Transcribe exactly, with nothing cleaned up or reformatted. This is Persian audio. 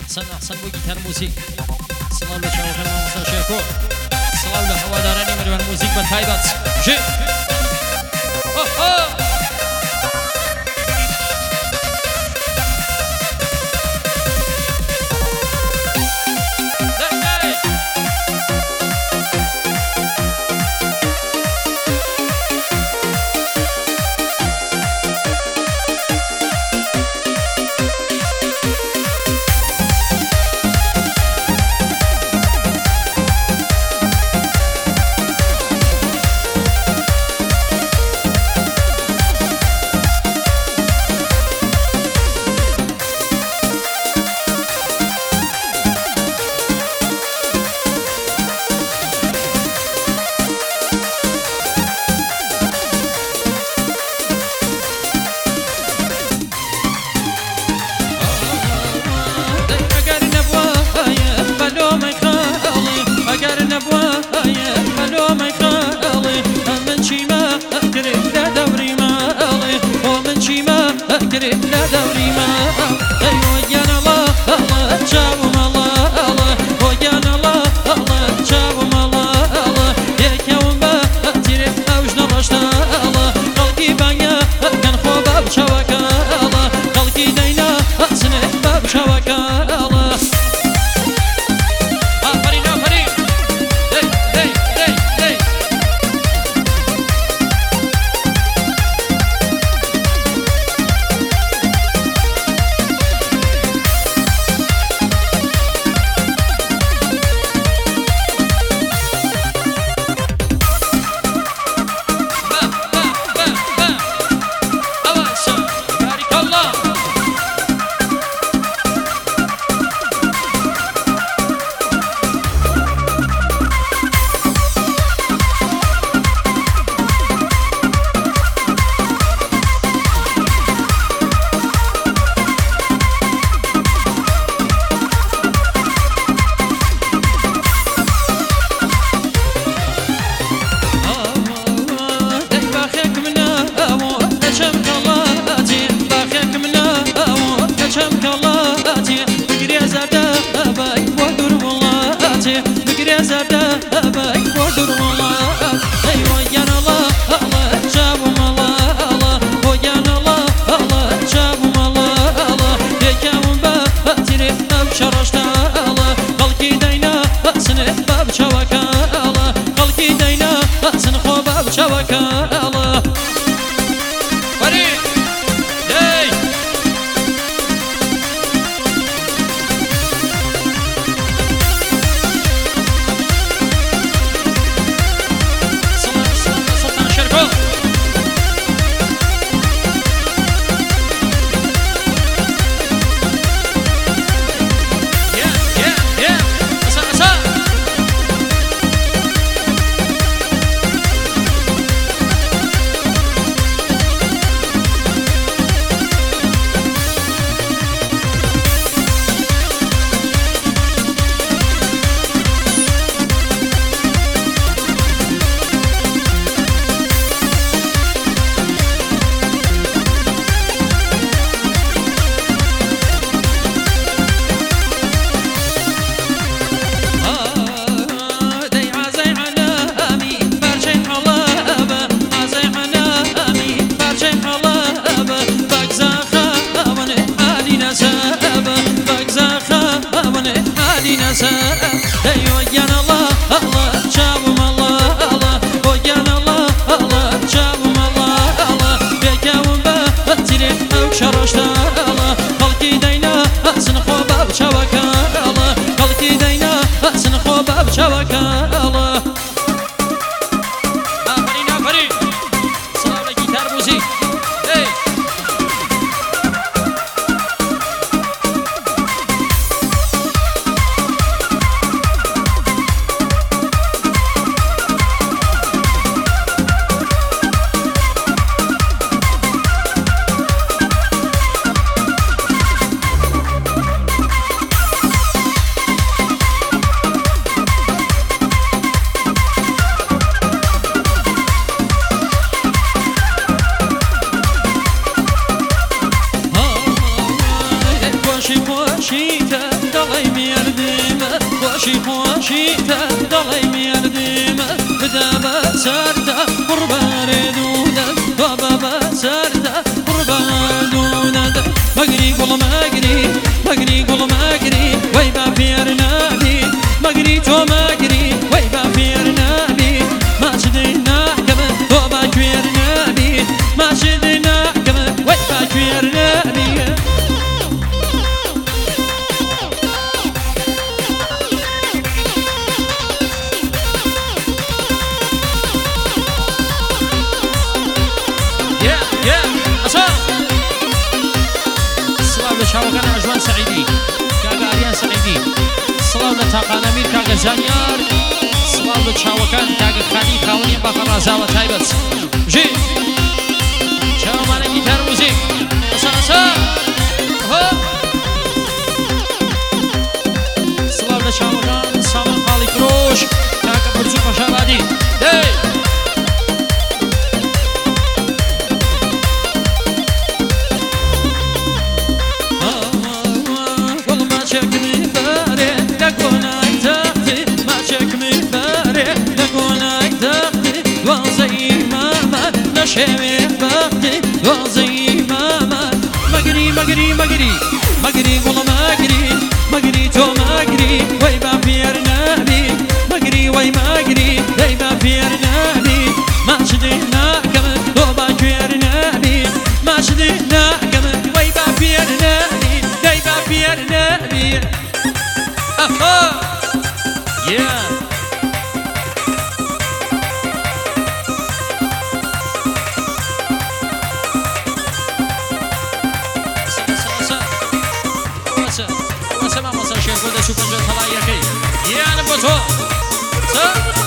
أحسن أحسن بوجيتار موسيقى سلام لشاوخنا ومسا شاكو سلام لهواداراني مروان موسيقى بتايبات جي خوشی خوشی دڵی مێردمە بدا بە سەردا قوربانێ دوودەت تۆ بە بە سەردا قوربان دوودەت مەگری گوڵ مەگری مەگری گوڵ مەگری وەی با پێر نابی مەگری تۆ مەگری وەی با پێر نابی ماچدەی ناکەمە تۆ با کوێر نابی ماچدەی ناکەمە وەی با کوێر نابی شاوكان عجوان سعيدي كاغا عريان سعيدي صلاة لتاقانا مير كاغا زانيار صلاة لشاوكان كاغا خاني خاوني باقا رازاوة تايبت جي شاو مانا جيتار موزيك أسا أسا هو صلاة لشاوكان سامن خالي كروش كاغا برزو خشابادي دي شوي بختي وزي ماما مجري مجري مجري مجري والله مجري مجري تو مجري وي ما بير نبي مجري وي مجري وي ما بير نبي ما شدينا كمان تو بير نبي ما شدينا كمان وي ما بير نبي وي ما بير نبي اها يا شوف الجو طلع يا اخي يا انا بوتو